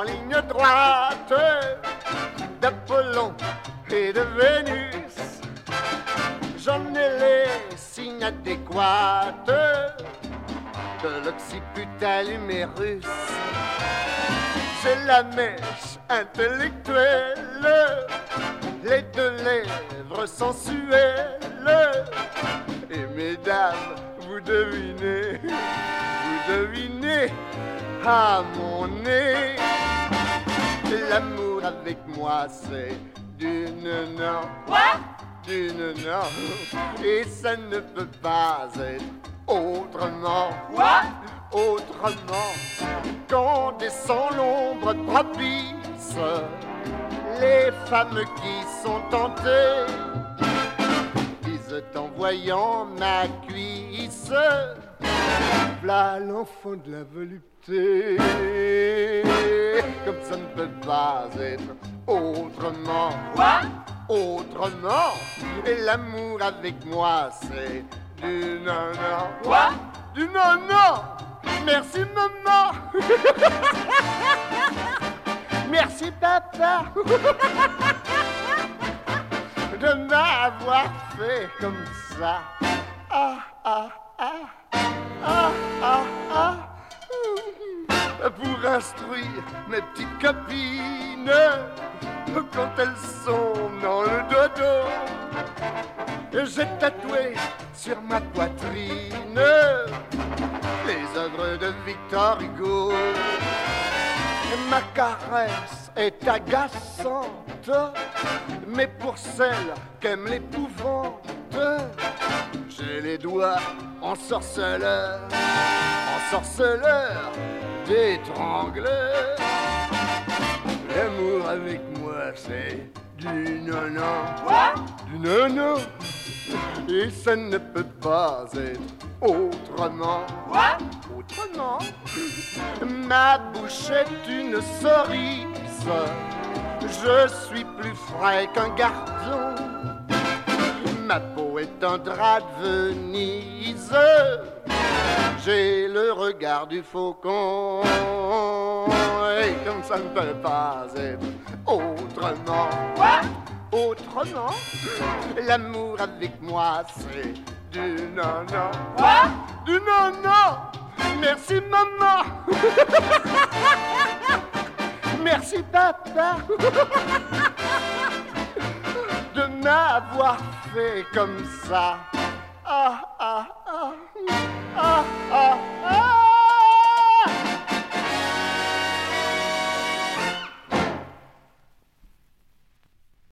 ligne droite d'Apollon et de Vénus. J'en ai les signes adéquats de l'occiput humérus. J'ai la mèche intellectuelle, les deux lèvres sensuelles. Et mesdames, vous devinez à mon nez, l'amour avec moi c'est d'une non. Quoi? D'une non. Et ça ne peut pas être autrement. Quoi? Autrement. Quand descend l'ombre propice, les femmes qui sont tentées disent en voyant ma cuisse, v'là l'enfant de la volupté. Comme ça ne peut pas être autrement. Quoi? Autrement. Et l'amour avec moi c'est du non-non. Quoi? Du non-non. Merci maman. Merci papa de m'avoir fait comme ça. Ah ah ah ah ah ah. Pour instruire mes petites copines quand elles sont dans le dodo. J'ai tatoué sur ma poitrine les œuvres de Victor Hugo. Ma caresse est agaçante, mais pour celles qu'aime l'épouvante, j'ai les doigts en sorceleur d'étrangleur. L'amour avec moi c'est du non-non. Quoi? Du non-non. Et ça ne peut pas être autrement. Quoi? Autrement. Ma bouche est une cerise, je suis plus frais qu'un gardon. Ma peau est un drap de Venise, j'ai le regard du faucon. Et comme ça ne peut pas être autrement. Quoi? Autrement. L'amour avec moi c'est du non-non. Quoi? Du non-non. Merci maman. Merci papa de m'avoir fait comme ça. Ah ah ah